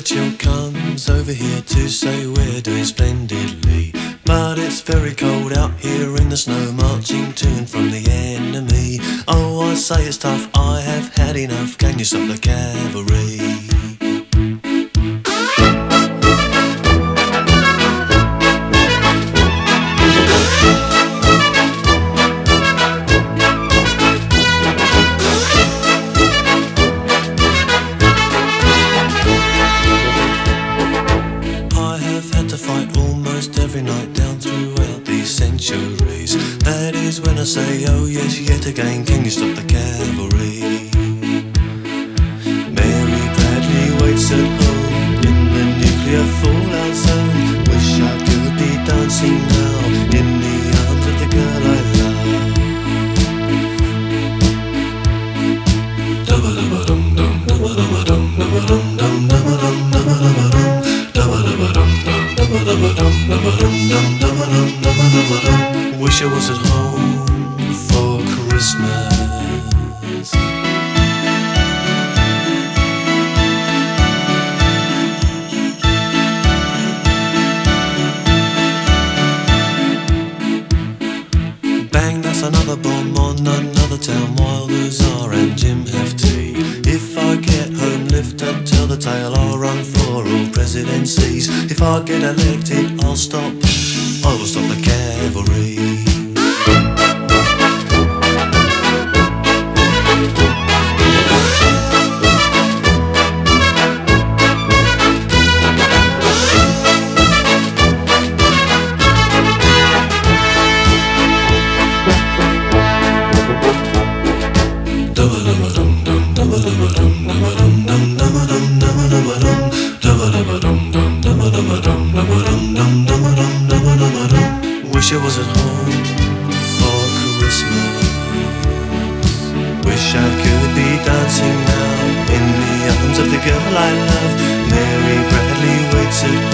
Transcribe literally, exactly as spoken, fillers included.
Churchill comes over here to say we're doing splendidly, but it's very cold out here in the snow, marching to and from the enemy. Oh, I say it's tough, I have had enough, can you stop the cavalry? Every night down throughout these centuries. That is when I say, oh yes, yet again, can you stop the cavalry? Mary Bradley waits at home in the nuclear fallout zone. Wish I could be dancing now in the arms of the girl I love. Dum-ba-dum-ba-dum-dum, dum-ba-dum-ba-dum, dum-ba-dum-dum, dum-ba-dum, dum-ba-dum-ba-dum, dum-ba-dum-ba-dum. Wish I was at home for Christmas. Bang, that's another bomb on another town while the Tsar and Jim have tea. If I get home, lift up, tell the tale, I'll run for all presidencies. If I get elected, I'll stop, I will stop the cavalry. Wish I was at home for Christmas. Wish I could be dancing now in the arms of the girl I love. Mary Bradley waits at